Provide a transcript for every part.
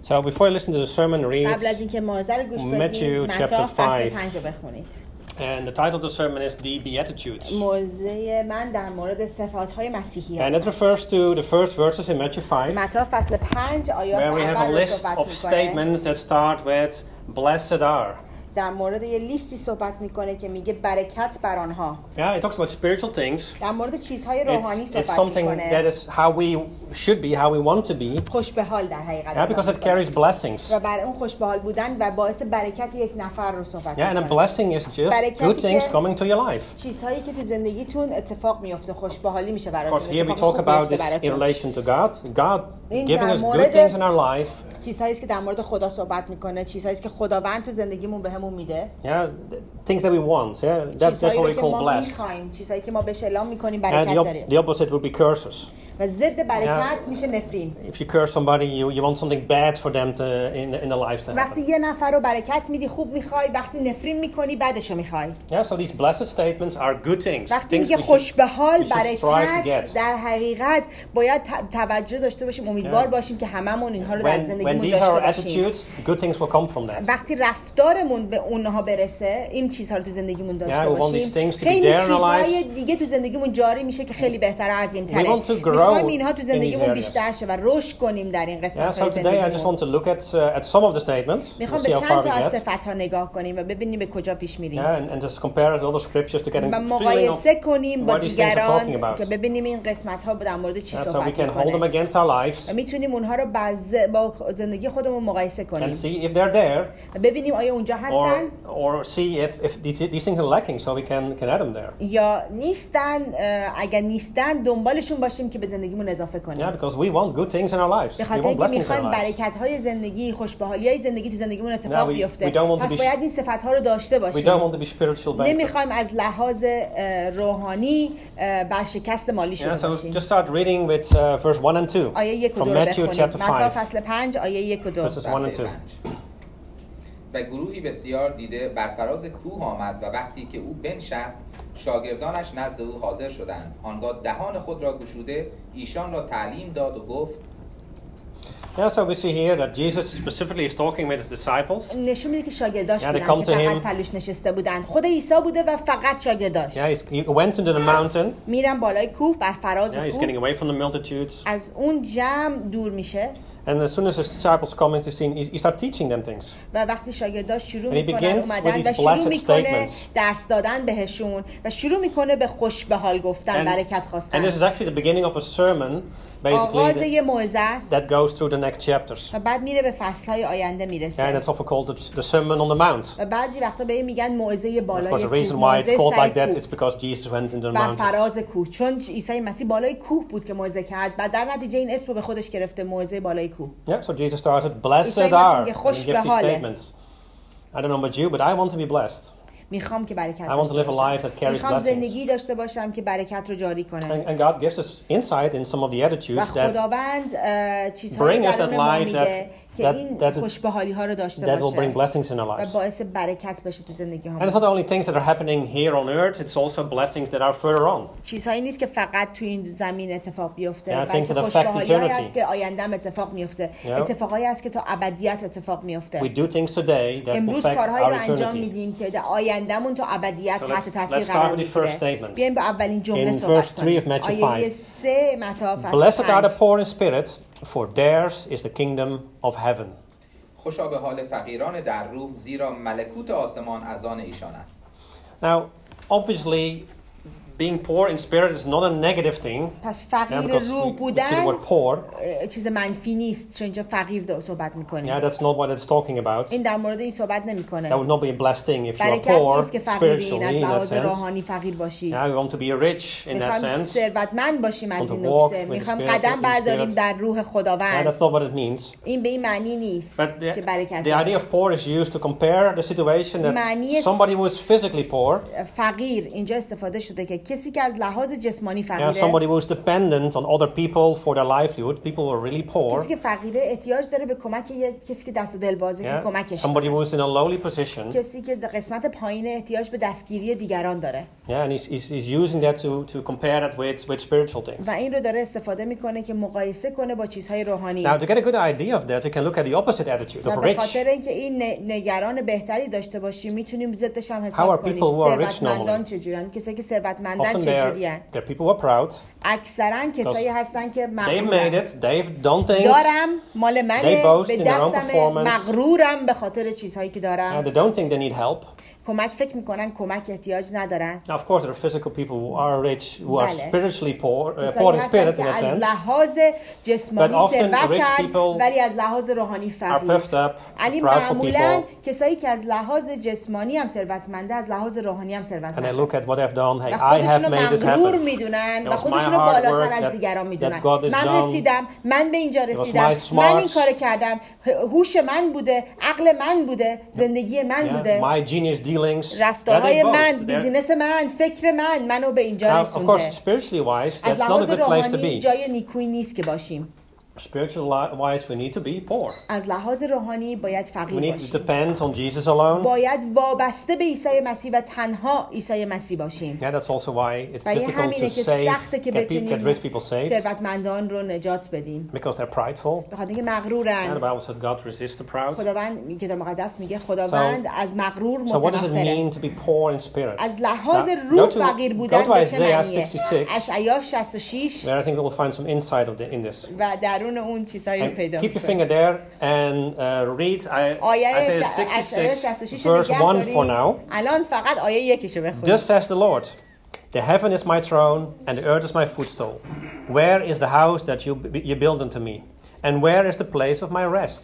So before you listen to the sermon, read قبل از اینکه موعظه رو گوش بدید Matthew متی chapter فصل 5. 5 رو بخونید. And the title of the sermon is The Beatitudes. موعظه من در مورد صفات‌های مسیحیان. And it refers to the first verses in Matthew 5, متی فصل 5 آیات where we have a اول رو list صحبت of می‌کنه. statements that start with blessed are. در مورد یه لیستی صحبت می‌کنه که میگه برکت بر آنها. Yeah, it talks about spiritual things. در مورد چیزهای روحانی It's صحبت something that می‌کنه. is how we should be, how we want to be. خوش به حال در حقیقت. Yeah, because it carries blessings. و برای اون خوش به حال بودن و باعث برکت یک نفر رو صحبت Yeah, and a می‌کنه. blessing is just good things coming to your life. چیزهایی که تو زندگیتون اتفاق میفته، خوش به حالی میشه Of براتون. course, here we اتفاق talk خوب about میفته this in براتون. relation to God. God این giving در us good مورد things in our life. چیزهایی است که در مورد خدا صحبت میکنه، چیزهایی است که خداوند تو زندگیمون بهمون میده. Yeah, things that we want. Yeah, that's what we call blessed. میخوایم، چیزهایی که ما بهش اعلام میکنیم And برکت داریم. the opposite would be curses. و ضد برکت میشه نفرین. If you curse somebody, you want something bad for them to in their lives to وقتی happen. یه نفر رو برکت میدی خوب میخوای، وقتی نفرین میکنی بعدشو میخوای. Yeah, so these blessed statements are good things. وقتی Things میگه we خوش به حال we should strive to برکت، get. در حقیقت باید توجه داشته باشیم، امیدوار باشیم که هممون اینها رو در When زندگیمون these are داشته our باشیم. attitudes, good things will come from that. وقتی رفتارمون به اونها برسه، این چیزها رو تو زندگیمون داشته we want باشیم، these things to be خیلی there in our چیزهای lives. دیگه تو زندگیمون جاری میشه که خیلی بهتر و عظیم‌تره. We want to grow می‌خوایم اینها تو in زندگیمون these areas. بیشتر شه و رشد کنیم در این Yeah, قسمت‌های so today I just زندگیمون. want to look at some of the statements. We'll میخوام see به how چند far تا we از get. صفت‌ها نگاه کنیم و ببینیم به کجا پیش میریم. Yeah, and just compare it to other scriptures to get a و feeling of مقایسه کنیم با what these things are talking دیگران about. که ببینیم این قسمت‌ها در مورد چی Yeah, so we صحبت can hold them می‌کنه. against our lives و میتونیم اونها رو با زندگی خودمون مقایسه and کنیم see if they're there, و ببینیم آیا اونجا هستن or see if these things are lacking, so we can add them there. یا نیستن. اگر نیستن دنبالشون باشیم که به زندگیمون اضافه Yeah, کنیم. because we want good things in our lives. به We خاطر want اینکه blessings in our میخوایم lives. برکت‌های زندگی، خوشبحالی‌های زندگی تو زندگیمون اتفاق we بیفته. don't want to پس be- باید این صفت‌ها رو داشته We باشیم. don't want to be spiritual bankrupt. نمیخوایم از لحاظ روحانی برشکست مالی Yeah, شده so باشیم. just start reading with verse 1 and 2 آیه 1 و from 2 رو Matthew بخونیم. chapter متی 5. فصل 5 آیه 1 و 2. Verses 1 and 2. و گروهی بسیار دیده بر فراز کوه آمد و وقتی که او بنشست شاگردانش نزد او حاضر شدند. آنگاه دهان خود را گشوده ایشان را تعلیم داد و گفت. Yeah, so we see here that Jesus specifically is talking with his disciples. نشون میده که شاگرداش Yeah, they بودن come که to فقط him. پلوش نشسته بودن. خود عیسی بوده و فقط شاگرداش. Yeah, he went into the mountain. میرن بالای کوه، بر فراز Yeah, he's کوه. getting away from the multitudes. از اون جمع دور میشه And as soon as his disciples come into scene, he starts teaching them things. و وقتی شاگرداش شروع And he میکنن begins with اومدن these و شروع blessed میکنه statements. درس دادن بهشون و شروع میکنه به خوش به حال گفتن، برکت And خواستن. this is actually the beginning of a sermon, آغاز basically, یه موعظه است that goes through the next chapters. و بعد میره به فصلهای آینده Yeah, and میرسه. it's often called the Sermon on the Mount. و بعضی وقتا به این میگن موعظه Of بالای course, the کوه، reason why it's called like that موعظه is because Jesus went into the بر mountains. فراز کوه، چون عیسی مسیح بالای کوه بود که موعظه کرد و در نتیجه این اسم رو به خودش گرفته، موعظه بالای کوه. Yeah, so Jesus started, blessed عیسی are, مسیح and خوش he به gives these حاله. statements. I don't know about you, but I want to be blessed. میخوام که برکت I want to live a life that carries میخوام blessings. زندگی داشته باشم که برکت رو جاری کنه. And God gives us insight in some of the و attitudes that خداوند چیزهایی bring us درون that ما life میده که that این خوشبحالی ها رو داشته that will bring باشه blessings in our و lives. باعث برکت بشه تو زندگی And it's ها. not only things that are happening here on earth, it's also blessings that are further on. چیزهایی نیست که فقط تو این زمین اتفاق بیفته، Yeah, things بلکه that affect خوشبحالی هایی eternity. هست که آینده هم اتفاق میفته. Yeah. اتفاقایی هست که تا ابدیت اتفاق We میفته. do things today that امروز affect کارهایی رو our انجام eternity. میدیم که در آیندهمون تا ابدیت So تحت let's تاثیر start قرار with the first میگیره. statement. بیایم با اولین جمله In صحبت verse 3 of کنیم. Matthew آیه 5. 3 متی فصل Blessed are the 5. poor in spirit, for theirs is the kingdom of heaven. خوشا به حال فقیران در روح زیرا ملکوت آسمان از آن ایشان است. Now, obviously, being poor in spirit is not a negative thing. پس Yeah, فقیر because روح we see the بودن word poor. چیز منفی نیست، چون اینجا فقیر صحبت میکنیم. Yeah, that's not what it's talking about. این در مورد این صحبت That نمیکنه. would not be a blessed thing if you are برکت poor نیست که فقیری spiritually از in that لحاظ sense. روحانی فقیر باشی. Yeah, we want to be rich in that میخوایم sense. ثروتمند باشیم از Want to این walk نکته. with the میخوایم Spirit, قدم in برداریم spirit. در روح Yeah, خداوند. that's not what it means. این به این معنی نیست But که برکت the idea of poor is used to compare the situation that معنی somebody who is physically poor فقیر اینجا استفاده شده که کسی که از لحاظ جسمانی Yeah, فقیره، somebody who is dependent on other people for their livelihood. People who are really poor. کسی که فقیره احتیاج داره به کمک کسی که دست و دل بازه که Yeah, کمکش somebody کنه. who is in a lowly position. کسی که در قسمت پایین احتیاج به دستگیری دیگران داره Yeah, and he's using that to compare that with spiritual things. و این رو داره استفاده میکنه که مقایسه کنه با چیزهای روحانی. Now, to get a good idea of that, we can look at the opposite attitude و of به rich. خاطر اینکه این نگران بهتری داشته باشیم میتونیم ضدش هم How حساب are کنیم. people who are rich ثروتمندان normally? چجوریان؟ کسایی که ثروتمندن Often چجوریان؟ they're people who are proud. اکثرا کسایی هستن که They've مغرورن. made it. They've done things. دارم مال منه، They boast به in their own دستم، performance. مغرورم به خاطر چیزهایی که And دارم. they don't think they need help. کمک فکر میکنن کمک احتیاج ندارن. Now, of course, there are physical people who are rich, who are بله. spiritually poor کسایی in هستن spirit in که that از sense. لحاظ جسمانی But often rich ثروتن people ولی از لحاظ روحانی Are فقیر. puffed up, یعنی prideful معمولا people, کسایی که از لحاظ جسمانی هم ثروتمنده از لحاظ روحانی هم and they ثروتمنده look at what I've done. Hey, و I have خودشون made this رو مغرور happen. میدونن It و was my خودشون رو hard بالاتر work از that- دیگران میدونن. that got this من done. رسیدم، من به اینجا was رسیدم، my من این smarts. کار کردم، هوش من بوده، عقل من بوده، زندگی من Yeah, بوده، my genius dealings. Yeah, رفتارهای they من، boast. بیزینس من، فکر منو به اینجا Now, of رسونده. course, spiritually wise, از that's not a لحاظ good place to روحانی be. جای نیکویی نیست که باشیم. Spiritually wise, we need to be poor. از لحاظ روحانی باید We فقیر need to باشیم. depend on Jesus alone. باید وابسته به عیسی مسیح و تنها عیسی مسیح باشیم. Yeah, that's also why it's برای difficult همینه to که save, سخته که get rich بتونیم people saved, ثروتمندان رو نجات بدیم. because they're prideful. به خاطر اینکه And the مغرورن. Bible says God resists the proud. خداوند کتاب مقدس میگه خداوند از مغرور So what does it متنفره. mean to be poor in spirit? از لحاظ Now, روح go to- فقیر بودن go to به چه Isaiah معنیه؟ 66. اشعیا 66 Where I think we'll find some insight in this. و درون اون چیزایی رو And پیدا keep your می‌کنیم. finger there and read آیه Isaiah اشعیا 66, 66 verse نگه 1 for دارید. now. الان فقط آیه یکیشو بخونید. Thus says the Lord, the heaven is my throne, and the earth is my footstool. Where is the house that you built unto me? And where is the place of my rest?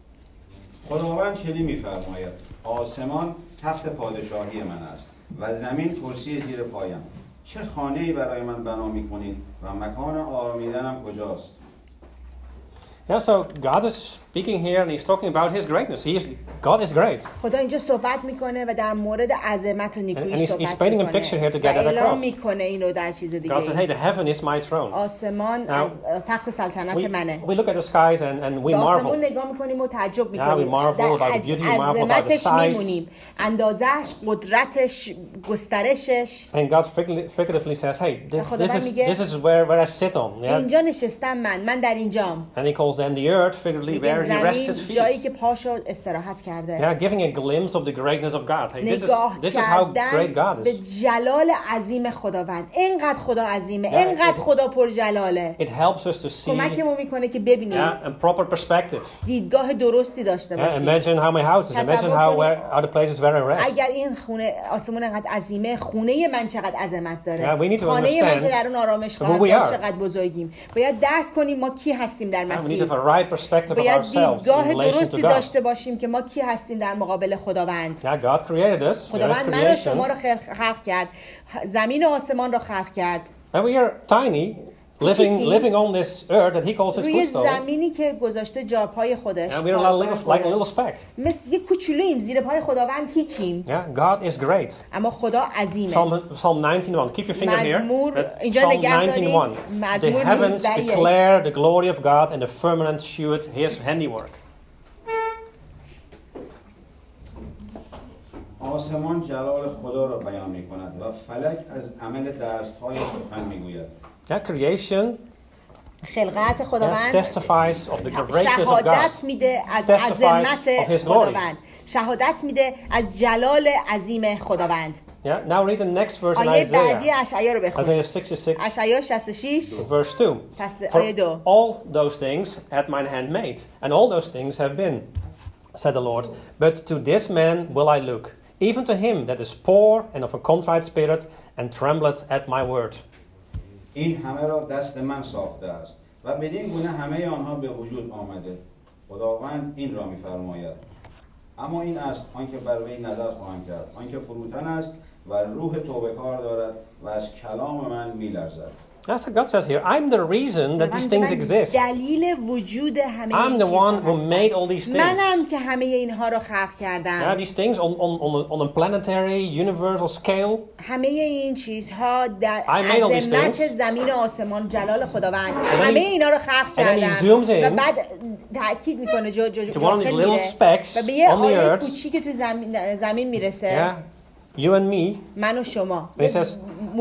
خداوند چنین می‌فرماید: آسمان تخت پادشاهی من است و زمین کرسی زیر پایم. چه خانه‌ای برای من بنا می‌کنید و مکان آرامیدنم کجاست؟ Yeah, so God is speaking here, and He's talking about His greatness. God is great. خدا اینجا صحبت میکنه و در مورد عظمت و And نیکویی he's صحبت painting a میکنه picture here to و get that اعلام across. میکنه اینو در چیز God said, hey, دیگه. the heaven is my throne. آسمان Now, از تخت سلطنت منه. We look at the skies and we به آسمون marvel. نگاه میکنیم و تعجب we میکنیم. marvel about the beauty, we marvel about the عظمتش size. میمونیم. اندازش، قدرتش، گسترشش. And God figuratively says, hey, this is where I sit on. Yeah? اینجا نشستم من در اینجام. And He calls then the earth, figuratively, where He rests His زمین جایی feet. که پاشو استراحت کرده. Yeah, giving a glimpse of the greatness of God. Hey, نگاه this is how great کردن God به is. جلال عظیم خداوند. اینقدر خدا عظیمه، اینقدر خدا پر جلاله. It helps us to see کمکمون میکنه که ببینیم a proper perspective. دیدگاه درستی داشته Yeah, باشیم. imagine how my house is. Imagine how the places where I rest. اگر این خونه آسمون انقدر عظیمه، خونه من چقدر عظمت داره. Yeah, we need to خانه من understand که در اون آرامش who خواهد we داشت are. چقدر بزرگیم. باید درک کنیم ما کی هستیم در Yeah, we need to مسیح. have a right perspective of باید ourselves in دیدگاه relation to درستی God. داشته باشیم که ما کی هستیم در مقابل خداوند. Yeah, God created us. There is خداوند من و creation. شما رو خلق کرد. زمین و آسمان رو خلق کرد. And we are tiny, living on this earth that He calls His روی footstool. زمینی که گذاشته جاپای خودش. And we are like a little speck. مثل یک کوچولوییم زیر پای خداوند هیچیم. Yeah, God is great. اما خدا عظیمه. Psalm 91. Keep your finger here. مزمور But اینجا Psalm نگه داریم. 91. The مزمور heavens 19. declare the glory of God, and the firmament sheweth His handiwork. آسمان جلال خدا را بیان می‌کند و فلک از عمل دست‌هایش سخن می‌گوید. That creation خلقت خداوند testifies of the greatness of God. شهادت میده از Testifies عظمت of His glory. خداوند. شهادت میده از جلال عظیم خداوند. Yeah. Now read the next verse in آیه بعدی Isaiah. اشعیا رو بخونید. Isaiah 66, اشعیا 66 verse 2. پس For آیه 2. all those things hath mine hand made, and all those things have been, said the Lord. But to this man will I look, even to him that is poor and of a contrite spirit, and trembleth at my word. این همه را دست من ساخته است و بدین گونه همه آنها به وجود آمده. خداوند این را می‌فرماید: اما این است آنکه بر وی نظر خواهم کرد، آنکه فروتن است و روح توبه‌کار دارد و از کلام من می‌لرزد. That's what God says here. I'm the reason that these things exist. دلیل وجود همه I'm این the چیزها one who هستم. made all these things. منم که همه اینها رو خلق کردم. Yeah, these things on a planetary, universal scale. همه این چیزها در I made all these عظمت things. زمین و آسمان جلال خداوند then همه he- اینا رو خلق and then he کردم zooms و in بعد تأکید میکنه جو to one of these داخل little میره specks و به یه on the آیه earth. کوچیک تو زمین میرسه. Yeah, you and me. من و شما And he says,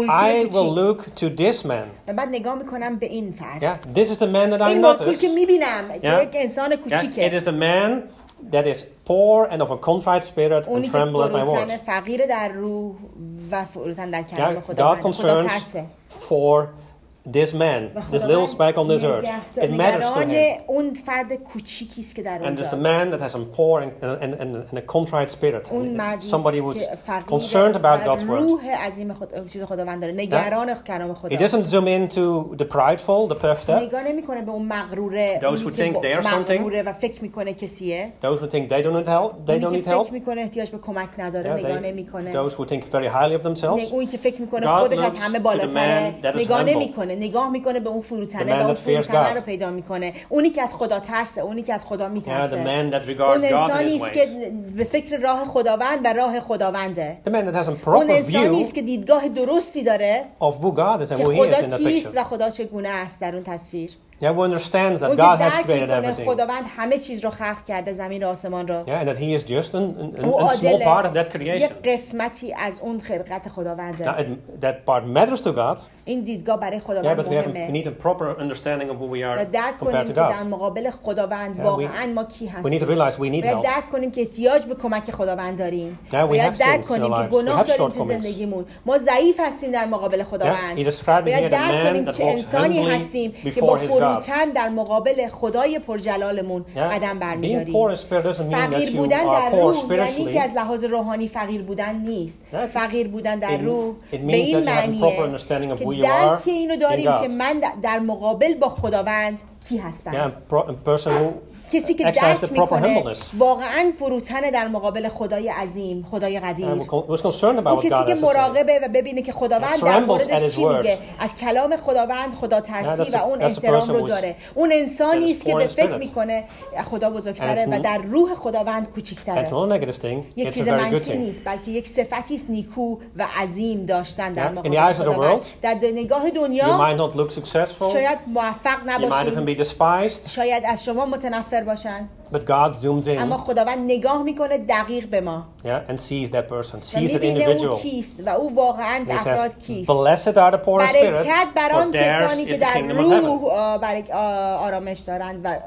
I will look to this man. و بعد نگاه میکنم به این فرد. Yeah, this is the man that I این مولکول notice. که میبینم که Yeah. یک انسان Yeah, it کوچیکه. is the man that is poor and of a contrite spirit and اونی که tremble at my فروتن words. فقیر در روح و فروتن در کلام Yeah, خدا. God خدا concerns ترسه. for this man, this little speck on this earth. It matters to him. اون فرد کوچیکی است که در And it's اونجاست. the man that has a poor and a contrite spirit. اون مردی Somebody است who's که فقیر concerned about و God's word. روح عظیم چیز خداوند داره. نگران کلام He خدا. doesn't zoom into the prideful, the puffed up, نگاه نمیکنه به اون مغروره. Those اونی who که think they are something. مغروره و فکر میکنه کسیه. those who think they don't need help. اونی که فکر میکنه احتیاج به کمک نداره نگاه نمیکنه. those who think very highly of themselves. اونی که فکر میکنه God خودش از looks همه to the بالاتره man that is نگاه humble. نمیکنه. نگاه میکنه به اون The فروتنه man و اون that fears فروتنه God. رو پیدا میکنه. اونی که از خدا ترسه، اونی که از خدا Yeah, the میترسه. man that regards اون God in انسانی his است که ways. به فکر راه خداوند و راه خداونده. The man that has a اون proper انسانی view است که دیدگاه درستی داره of who God is and که who He is in خدا that کیست picture. و خدا چگونه است در اون تصویر. Yeah, who understands that اون که God has درک created میکنه everything. خداوند همه چیز رو خلق کرده، زمین و آسمان رو. Yeah, and that He is just او a small عادله. part of that یک creation. قسمتی از اون خلقت خداونده. Now, that part matters to God. این دیدگاه برای Yeah, خداوند but we مهمه. need a proper understanding of who we و are درک کنیم compared to که در God. مقابل خداوند Yeah, واقعا ما کی We need to هستیم. realize we need باید help. درک کنیم که احتیاج به کمک خداوند داریم. Yeah, we باید have درک sins in کنیم our که lives. We گناه have داریم تو shortcomings. زندگیمون. ما ضعیف هستیم در مقابل خداوند. Yeah, he described it here, باید the درک man کنیم that چه walks انسانی humbly هستیم که با before his God. فروتن در مقابل خدای پرجلالمون Yeah, قدم being برمی‌داریم. poor in spirit doesn't mean that فقیر you بودن are در poor روح یعنی spiritually. که از لحاظ روحانی فقیر بودن نیست. Yeah, فقیر بودن در روح it به means این that you have a proper معنیه understanding of که who you are درک اینو in داریم که God. من در مقابل با خداوند کی هستم. Yeah, a person who کسی که exercises درک the proper میکنه humbleness. واقعا فروتن در مقابل خدای عظیم، خدای قدیر. was concerned about اون what کسی God که has to say. مراقبه و ببینه که خداوند And در trembles at موردش his چی میگه، word. از کلام خداوند خدا ترسی Yeah, و اون that's a احترام person رو who's- داره. اون انسانی that is است که poor به in فکر spirit. میکنه خدا بزرگتره And و در روح خداوند It's کوچیک‌تره. not a negative thing. یک It's a چیز very good منفی thing. نیست بلکه یک صفتی است نیکو و عظیم داشتن در Yeah, in the مقابل eyes of the خداوند. world, در نگاه You دنیا might not look successful. شاید موفق You might even نباشید، be despised. شاید از شما متنفر باشن، But God zooms in, اما خداوند نگاه میکنه دقیق به ما yeah, and sees that person, و sees that میبینه اون individual. کیست و او واقعا He says, افراد کیست. "Blessed are the poor in spirit, برکت بر آن for theirs کسانی که is the در kingdom of heaven." روح آرامش دارند و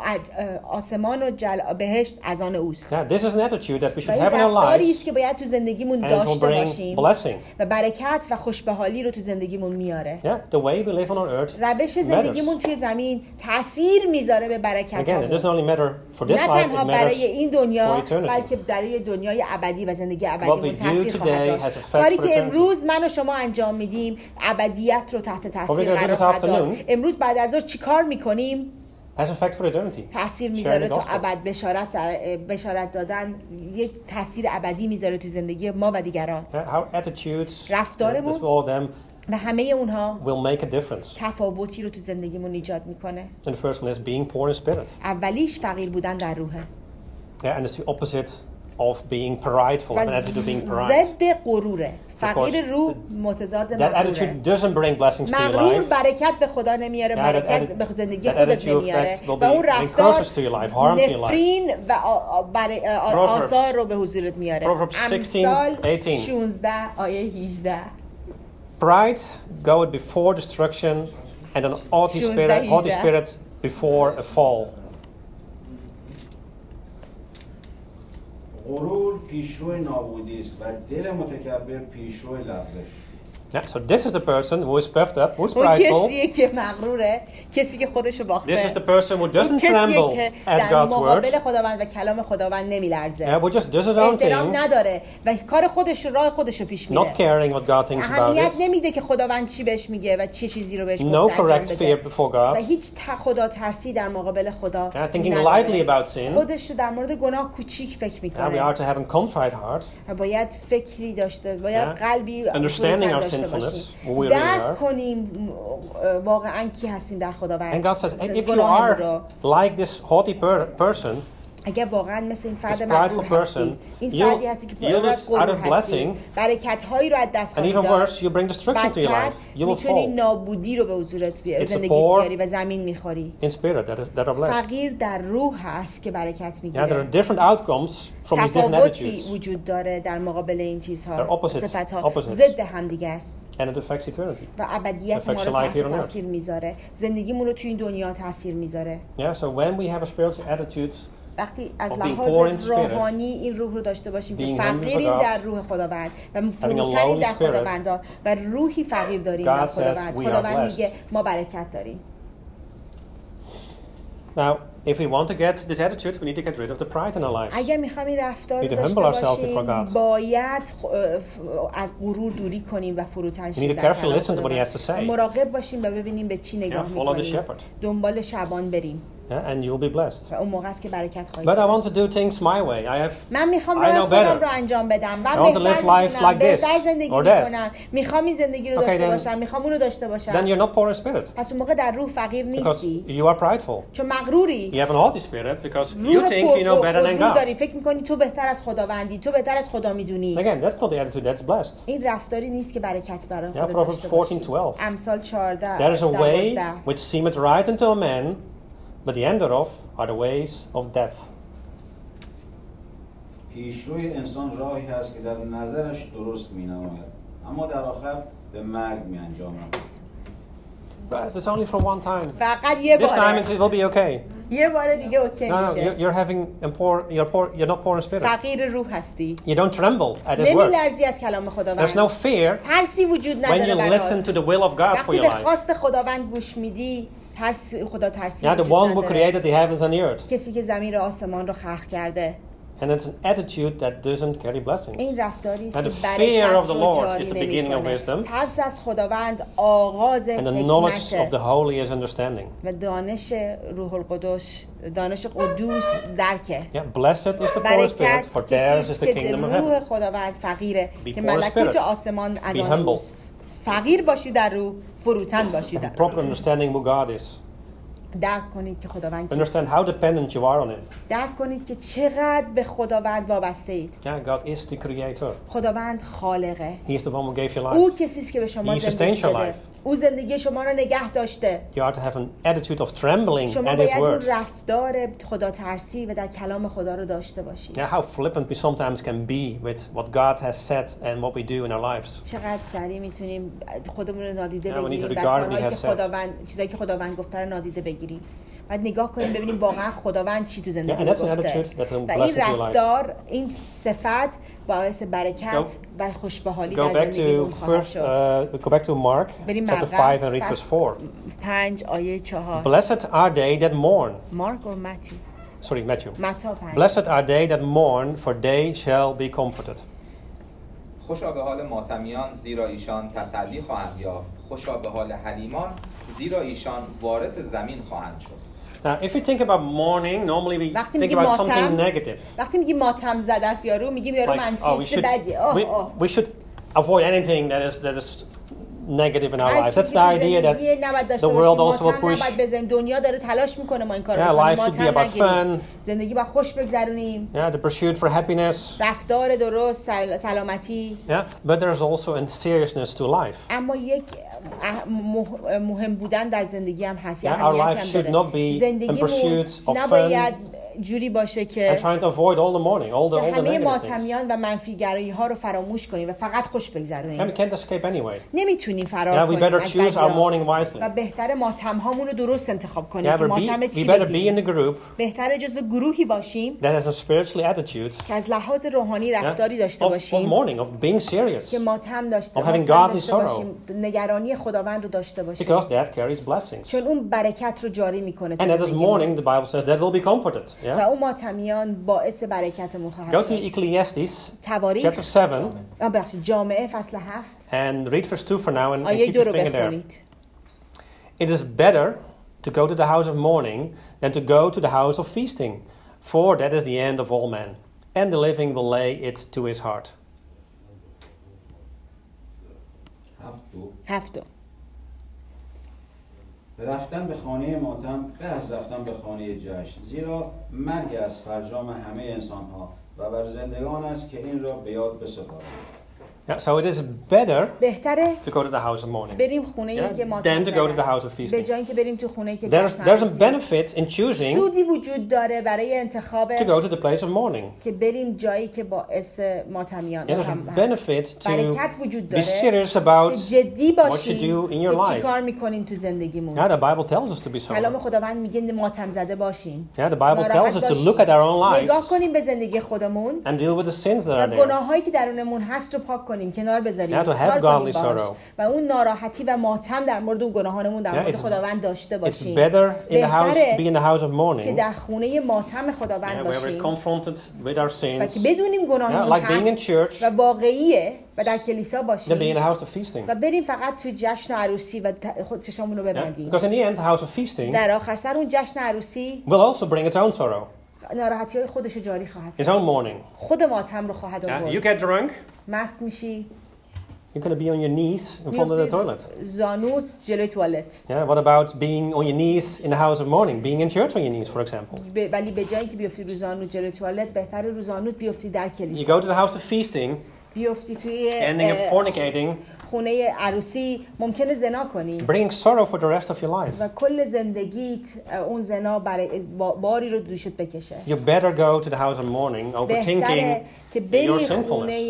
آسمان و بهشت از آن اوست. Yeah, this is an attitude that we و should این have in our رفتاری lives, است که باید تو زندگیمون and it will داشته bring باشیم blessing. و برکت و خوشبحالی رو تو زندگیمون میاره. Yeah, the way we live on our earth روش زندگیمون matters. توی زمین تاثیر میذاره به برکت Again, it doesn't هامون. only matter for this نه life, تنها it برای matters این دنیا for eternity. بلکه برای دنیای ابدی و زندگی What we ابدیمون do تاثیر خواهد today داشت. has effect کاری for که eternity. امروز من و شما انجام میدیم ابدیت رو تحت What we're تاثیر gonna do قرار this خواهد داد. afternoon امروز بعد از ظهر چیکار میکنیم؟ has effect for eternity. تاثیر Sharing میذاره the تو gospel. ابد. بشارت دادن یک تاثیر ابدی میذاره تو زندگی ما و دیگران Yeah, our attitudes, رفتارمون with all of them, و همه اونها will make a difference. تفاوتی رو تو زندگیمون ایجاد میکنه. And the first one is being poor in spirit. اولیش فقیر بودن در روحه Yeah, and it's the opposite of being prideful, و an attitude of being pride. ضد غروره. فقیر course, روح متضاد That مغروره. attitude doesn't bring blessings to your مغرور life. برکت به خدا نمیاره، Yeah, برکت that به زندگی that خودت attitude نمیاره effect will و اون bring رفتار curses to your life, harm to your life. نفرین و Proverbs. آثار رو به حضورت میاره. Proverbs 16, امثال 18. 16 آیه 18. Pride goeth before destruction, and an haughty spirit before a fall. غرور پیشرو نابودی است و دل متکبر پیشرو لغزش. Yeah, so this is the person who is puffed up, who is اون prideful. کسیه که مغروره، کسی که خودشو باخته. This is the person who اون doesn't کسیه tremble که at در God's word. مقابل خداوند و کلام خداوند نمیلرزه. Yeah, who just does his own احترام thing, نداره و کار خودش راه خودش رو پیش میره. not caring what God thinks about اهمیت it. نمیده که خداوند چی بهش میگه و چه چیزی رو بهش No گفته انجام correct بده. fear before و God. هیچ خدا ترسی در مقابل خدا Yeah, thinking نداره. lightly about sin. خودش رو در مورد گناه کوچیک فکر Yeah, we میکنه are to have a contrite heart. و باید فکری داشته، باید Yeah. قلبی Understanding فروتن our داشته sin sinfulness, who we really درک are. کنیم واقعا کی هستیم در خداوند. And God says, and if you گناهمون are رو. like this haughty person, اگر واقعا مثل این فرد this مغرور prideful هستی، person, این you'll فردی هستی که lose out غرور of هستی، blessing, برکت‌هایی رو از دست and خواهی even داد. worse, you bring destruction to your بدتر life. You will میتونی fall نابودی رو به حضورت It's the زندگی poor بیاری و زمین میخوری. in spirit that are blessed. فقیر در روح هست که برکت Yeah, there میگیره. are different outcomes from these different تفاوتی attitudes, وجود داره در مقابل این They're چیزها. opposites. صفت‌ها Opposites. ضد همدیگه است and it affects eternity. و ابدیت Affects ما رو your life here on تحت earth. تاثیر میذاره. زندگیمون رو توی این دنیا تاثیر میذاره. Yeah, so when we have a spiritual attitudes, وقتی از Of being poor in لحاظ spirit, روحانی این روح رو داشته باشیم که being humble فقیریم for God, در روح خداوند و having a فروتنیم lowly در spirit, خداوند و روحی فقیر داریم در God says خداوند. we are خداوند blessed. میگه ما برکت داریم. now, if we want to get this attitude, we need to get rid of the pride in our lives. اگر میخوایم این رفتار رو We need to داشته humble ourselves before باشیم God. باید از غرور دوری کنیم و فروتن We need شیم to در carefully کلام listen to what he has to خداوند. say. مراقب باشیم و ببینیم به چی نگاه follow the میکنیم. shepherd. دنبال شبان بریم Yeah, and you'll be blessed. و اون موقع است که برکت خواهید But I داشت. want to do things my way. من میخوام I راه know خودم better. رو انجام بدم. من I want to بهتر live life میدونم. like this بهتر زندگی or that. میکنم. میخوام این زندگی رو Okay, داشته then- باشم. میخوام اون رو داشته then باشم. you're not poor in spirit پس اون موقع در روح فقیر because نیستی. you are prideful. چون مغروری. You have an haughty spirit because you روح think you know better than غرور داری. God. فکر میکنی تو بهتر از خداوندی. تو بهتر از خدا میدونی. Again, that's not the attitude that's blessed. این رفتاری نیست که برکت برای Yeah, خودت Proverbs داشته باشی. 14:12. امثال 14 There is a way 12. which seemeth right unto a man, but the end thereof are the ways of death. پیشروی انسان راهی هست که در نظرش درست می نماید اما در آخر به مرگ می انجامد. But it's only for one time. فقط یه This time باره. it will be okay. یه بار دیگه اوکی No, no, میشه. you're not poor in spirit. فقیر روح هستی. You don't tremble at His word. نمیلرزی از کلام There's خداوند. no fear ترسی وجود when نداره you listen to برات. the will of God for وقتی your به life. خواست خداوند گوش میدی خدا ترسی Yeah, the وجود one who نداره. created the heavens and the earth. کسی که زمین و آسمان رو خلق کرده. And it's an attitude that doesn't carry blessings. این رفتاری است And که the fear برکت of the رو Lord جاری is the beginning of نمی‌کنه. wisdom. ترس از خداوند آغاز And the knowledge of the حکمت holy is understanding. و دانش روح القدس دانش قدوس درکه. Yeah, blessed is the poor in spirit, برکت for کسی theirs is است the که kingdom of روح heaven. خداوند فقیره Be که poor in ملکوت spirit. آسمان از Be آن humble. اوست. فقیر باشی در روح، فروتن باشی در Proper روح. understanding who God is. درک کنید که خداوند کیست. Understand how dependent you are on Him. درک کنید که چقدر به خداوند وابسته اید. Yeah, God is the creator. خداوند خالقه. He is the one who gave you او life. کسی است که به شما He زندگی sustains your داده. life. او زندگی شما را نگه داشته. You are to have an attitude of trembling شما at His باید اون word. رفتار خدا ترسی و در کلام خدا رو داشته باشید. Yeah, how flippant we sometimes can be with what God has said and what we do in our lives. چقدر سریع میتونیم خودمون رو نادیده Yeah, we need to بگیریم و regard what کارهایی he که has said. خداوند چیزایی که خداوند گفته رو نادیده بگیریم. بعد نگاه کنیم ببینیم واقعا خداوند چی تو Yeah, زندگی and that's an گفته. attitude that will و bless این into your life. رفتار این صفت باعث برکت و خوشبحالی Go در back to زندگیمون خواهد شد. go back to Mark بریم chapter مرقس 5 and read verse 4. 5 آیه 4. Blessed are they that mourn. مارک و متی. Sorry, Matthew. متی 5. Blessed are they that mourn, for they shall be comforted. خوشا به حال ماتمیان زیرا ایشان تسلی خواهند یافت. خوشا به حال حلیمان زیرا ایشان وارث زمین خواهند شد. Now, if you think about mourning, normally we وقتی think میگیم about ماتم، something negative. وقتی میگیم ماتم زده است یارو میگیم یارو Like, oh, منفی we چه should بدی. we should avoid anything that is negative in our هر lives. That's چیزی the که idea that زندگی نباید داشته the world باشیم. also will ماتم push. نباید بزنیم. دنیا داره تلاش میکنه ما این کارو Yeah, بکنیم. life should be ماتم about نگیریم. fun. زندگی باید خوش بگذرونیم. Yeah, the pursuit for happiness. رفتار درست، سلامتی. Yeah, but there's also a seriousness to life. اما یک مهم بودن در زندگی هم هست. Yeah, our اهمیت life هم should داره. not be in زندگیمون pursuit of نباید جوری باشه And که trying to avoid all the mourning, all the همه negative things. ماتمیان و منفیگرایی ها رو فراموش کنیم و فقط خوش And we بگذرونیم. can't escape anyway. نمیتونیم Yeah, فرار we کنیم better از choose our بدی‌ها. mourning wisely. و بهتر ماتم هامون رو درست انتخاب کنیم Yeah, که ماتم we چی better be in بگیریم. the group بهتر جزو گروهی باشیم that has a spiritually attitude که از لحاظ روحانی رفتاری داشته of باشیم mourning, of being serious. که ماتم داشته of having ماتم godly داشته sorrow. باشیم نگرانی خداوند رو داشته باشیم Because that carries blessings. چون اون برکت رو جاری میکنه And that is mourning, the Bible says, that will be comforted. و Yeah? اون ماتمیان باعث برکتمون Go خواهد to شد. Ecclesiastes تواریخ chapter 7 بخشید جامعه فصل 7 and read verse 2 for now and آیه keep 2 your رو finger there. بخونید. It is better to go to the house of mourning than to go to the house of feasting, for that is the end of all men, and the living will lay it to his heart. 7. رفتن به خانه ماتم به از رفتن به خانه جشن، زیرا مرگ از فرجام همه انسانها و بر زندگان است که این را به یاد بسپارند. Yeah, so it is better بهتره to go to the house of mourning بریم خونه yeah, که ماتم than to go to the زده house of است. به feasting. جای اینکه بریم تو خونه که There's جشن a عروسی است. benefit in choosing سودی وجود داره برای انتخاب to go to the place of mourning. که بریم جایی که باعث ماتمیان Yeah, there's a هم benefit to برکت وجود be داره serious که about جدی what you باشیم do in your که چی life. کار میکنیم تو زندگیمون. Yeah, the Bible tells us to be کلام sober. خداوند میگه ماتم زده باشیم. Yeah, the Bible ناراحت tells us to باشیم. look at our own نگاه lives کنیم به زندگی خودمون and deal with the sins that و are there. گناهایی که درونمون هست رو پاک کنیم، کنار بذاریم. Yeah, to have کار کنیم godly باهاش. sorrow. و اون ناراحتی و ماتم در مورد اون گناهانمون در Yeah, مورد it's- خداوند داشته It's باشیم. better in the house to be in the house of که mourning, در خونه ماتم خداوند yeah, where we're باشیم confronted with our و sins, که بدونیم گناهمون yeah, like being in هست church, و واقعیه و در کلیسا than being in باشیم the house of feasting. و بریم فقط تو جشن عروسی و خود چشامون رو Yeah? ببندیم. Because in the end, the house of feasting در آخر سر اون جشن عروسی will also bring its own sorrow, ناراحتی های خودش رو جاری خواهد its کرد. own mourning. خود ماتم رو خواهد Yeah? You آورد. get drunk, مست میشی، you're going to be on your knees in front of the toilet. زانوت جلوی توالت. Yeah? What about being on your knees in the house of mourning, being in church on your knees, for example? ولی به جایی که بیفتی رو زانوت جلوی توالت، بهتره رو زانوت بیفتی در You کلیسا. go to the house of feasting, بیفتی توی ending up fornicating, خونه عروسی، ممکنه زنا کنی bringing sorrow for the rest of your life. و کل زندگیت اون زنا برای باری رو دوشت بکشه. You better go to the house of mourning, overthinking بهتره که بری your sinfulness.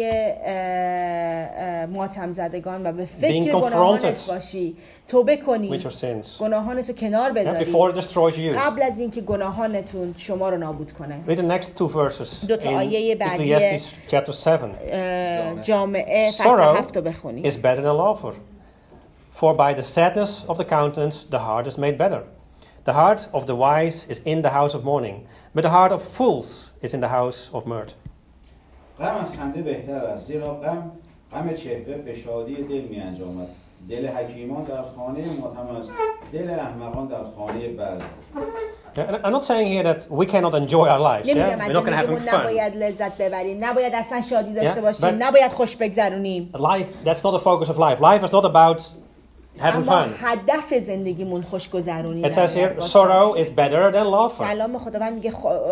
خونه ماتم زدگان و به Being فکر گناهانت confronted باشی، توبه with کنی، your sins. گناهانتو کنار Yeah, بذاری before it destroys you. قبل از اینکه گناهانتون شما رو نابود کنه. Read the next two verses دو تا in آیه بعدی Ecclesiastes chapter 7. جامعه فصل Sorrow 7 رو بخونی. is better than laughter. For by the sadness of the countenance the heart is made better. The heart of the wise is in the house of mourning, but the heart of fools is in the house of mirth. غم از خنده بهتر است، زیرا غم چهره به شادی دل می انجامد. دل حکیمان در خانه ماتم است، دل احمقان در خانه بد. Yeah, and I'm not saying here that we cannot enjoy our lives. Yeah? نمیگم We're از not going to have زندگیمون fun. نباید لذت ببریم، نباید اصلا شادی داشته Yeah, باشیم، but- نباید خوش بگذرونیم. Life, that's not the focus of life. Life is not about having اما fun. هدف زندگیمون خوش گذرونی It says here, باشه. sorrow is better than laughter. کلام خداوند میگه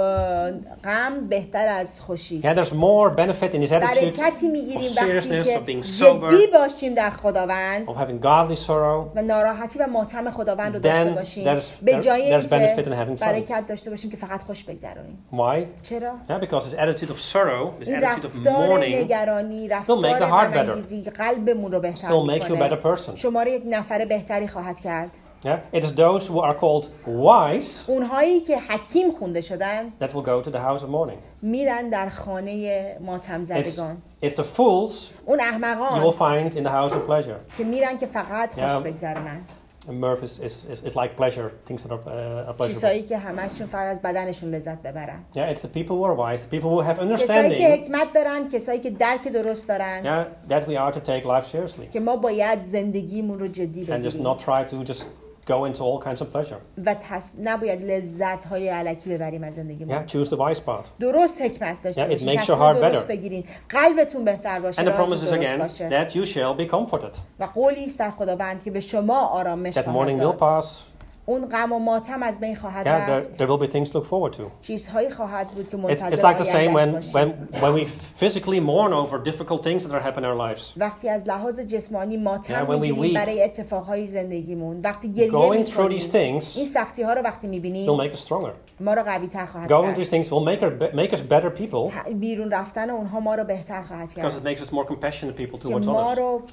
غم بهتر از خوشی Yeah, there's more benefit in this attitude برکتی میگیریم of وقتی seriousness, که of being sober, جدی باشیم در خداوند of having godly sorrow. و ناراحتی و ماتم خداوند رو Then داشته باشیم there's- به جای there's benefit اینکه in having fun. برکت داشته باشیم که فقط خوش بگذرونیم. Why? چرا؟ Yeah, because this attitude of sorrow, this این attitude of رفتار mourning, نگرانی، make the رفتار heart better. غم‌انگیزی قلبمون رو بهتر will make you a better میکنه. person. شما رو یک نفر بهتری خواهد کرد. Yeah? It is those who are called wise اونهایی که حکیم خونده شدن that will go to the house of mourning. میرن در خانه ماتم It's, زدگان. it's the fools اون you will احمقان find in the house of pleasure. که میرن که فقط خوش Yeah. بگذرونن. And mirth is like pleasure, things that are pleasurable. چیزایی که همشون فقط از بدنشون لذت ببرن. Yeah, it's the people who are wise, the people who have کسایی که understanding, حکمت دارن، کسایی که درک درست دارن yeah, that we are to take life seriously که ما باید زندگیمون رو جدی and just بگیریم not try to just go into all kinds of pleasure. و نباید لذت های علکی ببریم از زندگیمون. Yeah, choose the wise path. درست حکمت داشته Yeah, it باشین، makes your تصمیم heart درست better. بگیرین، قلبتون بهتر باشه، And the راهتون promise is درست again باشه. that you shall be comforted. و قولی است در خداوند که به شما آرامش That خواهد mourning will داد. pass. اون غم و ماتم از بین خواهد Yeah, رفت. there will be things to look forward to. چیزهایی خواهد بود که It's منتظر like the same آینده‌اش when, باشیم. when we physically mourn over difficult things that are happening in our lives. وقتی از لحاظ جسمانی ماتم Yeah, when we می‌گیریم weep. برای اتفاقهای زندگیمون، وقتی گریه Going through these می‌کنیم، things این سختی ها رو وقتی will می‌بینیم make us stronger. ما رو قوی‌تر خواهد Going through کرد. these things will make us better people بیرون رفتن اونها ما رو بهتر خواهد because کرد. it makes us more compassionate people که towards ما others. رو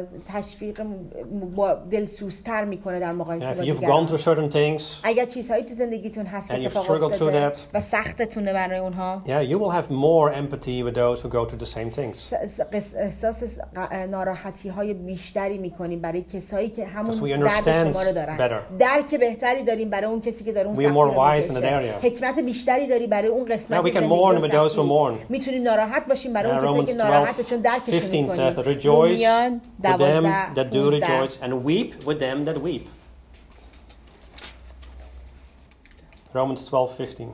تشویق با دلسوزتر میکنه در Yeah, مقایسه if با you've gone دیگران. through certain things, اگر چیزهایی تو زندگیتون هست که and you've اتفاق struggled through افتاده that, و سختتونه برای اونها، yeah, you will have more empathy with those who go through the same things. احساس ناراحتی های بیشتری میکنیم برای کسایی که همون Because we درد understand شما رو دارن. better. درک بهتری داریم برای اون کسی که داره اون We are سختی more رو wise in that میکشه. area. حکمت بیشتری داری برای اون قسمت Yeah, we can زندگی mourn و with those who سختی. mourn. میتونیم ناراحت باشیم برای Yeah, اون کسی که Romans ناراحته چون 12:15 درکشون says that میکنیم. rejoice رومیان with them 12 that do 15. rejoice and weep with them that weep. Romans 12:15.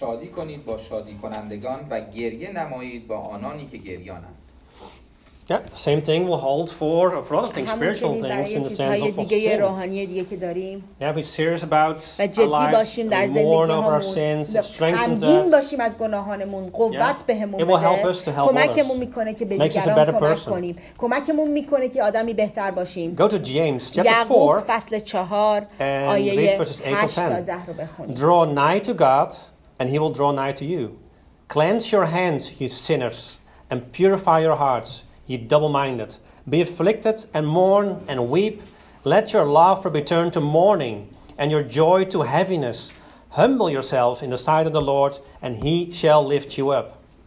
شادی کنید با شادی کنندگان و گریه نمایید با آنانی که گریانند. Yeah, the same thing will hold for other things, spiritual همونطوری things برای in the sense چیزهای of دیگه sin. روحانی دیگه که داریم Yeah, be serious about و our جدی lives, باشیم در we زندگی mourn over our هامون، sins, it strengthens غمگین us, باشیم از گناهانمون، قوت Yeah. بهمون It will help بده، us to help کمکمون others. میکنه که به Makes us a دیگران better کمک person. کنیم، کمکمون میکنه که آدمی بهتر باشیم. Go to James chapter یعقوب 4, فصل 4 and آیه read verses 8 to 8 تا 10. 10 رو بخونیم. Draw nigh to God, and he will draw nigh to you. Cleanse your hands, ye sinners, and purify your hearts, ye double-minded. Be afflicted, and mourn, and weep. Let your laughter be turned to mourning, and your joy to heaviness. Humble yourselves in the sight of the Lord, and he shall lift you up.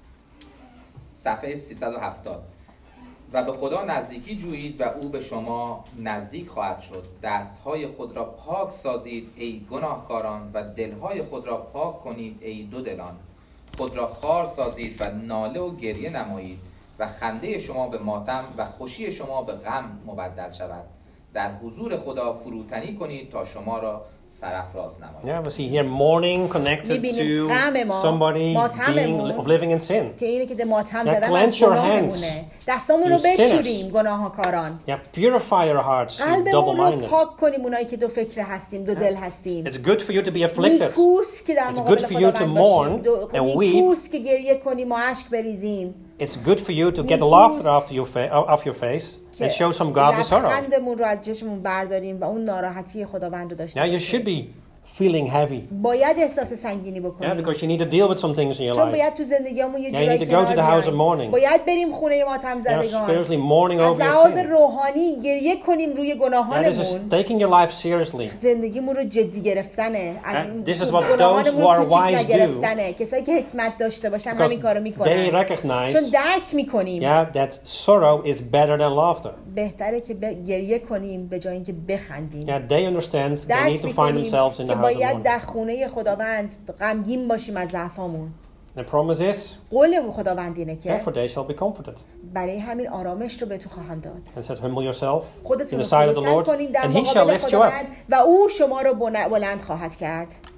صفحه 370. و به خدا نزدیکی جویید و او به شما نزدیک خواهد شد. دستهای خود را پاک سازید ای گناهکاران و دلهای خود را پاک کنید ای دو دلان. خود را خوار سازید و ناله و گریه نمایید و خنده شما به ماتم و خوشی شما به غم مبدل شود. در حضور خدا فروتنی کنید تا شما را سرافراز نماید. Yeah, we see here mourning connected می‌بینیم to غم ما، somebody ماتممون، of living in sin. که اینه که ماتم Yeah, زدن cleanse از your گناهمونه. دستامون رو you sinners. بشوریم گناهکاران. Yeah, purify your hearts, you قلبمون رو double-minded. پاک کنیم، اونایی که دو فکر هستیم، دو دل هستیم. It's good for you to be afflicted. نیکوست که در It's مقابل good for you to خداوند mourn باشیم. and weep. نیکوست که گریه کنیم و اشک بریزیم. It's good for you to get the laughter off your face and show some godly sorrow. لبخندمون رو از چشممون برداریم و اون ناراحتی خداوند رو داشته Now you باشیم. should be feeling heavy. باید احساس سنگینی Yeah, بکنیم. because you need to deal with some things in your چون life. باید تو زندگیمون یه Yeah, you جورایی need to go to the house of کنار mourning. بیایم. باید بریم خونه ماتم Yeah, زدگان. spiritually mourning از over your لحاظ sin. روحانی گریه کنیم روی Yeah, this is گناهانمون. taking your life seriously. زندگیمون رو جدی گرفتنه. از And this is what those گناهانمون who are رو کوچیک wise do. نگرفتنه. کسایی که حکمت داشته باشن Because همین کارو they میکنن. recognize, چون درک میکنیم. yeah, that sorrow is better than laughter. بهتره که گریه کنیم به جای اینکه بخندیم. Yeah, they understand they درک need to find میکنیم themselves in the که house of باید mourning. در خونه خداوند غمگین باشیم از ضعفامون. The promise is, قول خداوند اینه که therefore they shall be comforted. برای همین آرامش رو به تو خواهم داد. And said, humble yourself in خودتون the رو sight of the فروتن Lord, کنین در and he shall مقابل lift you up. خداوند و او شما رو بلند خواهد کرد.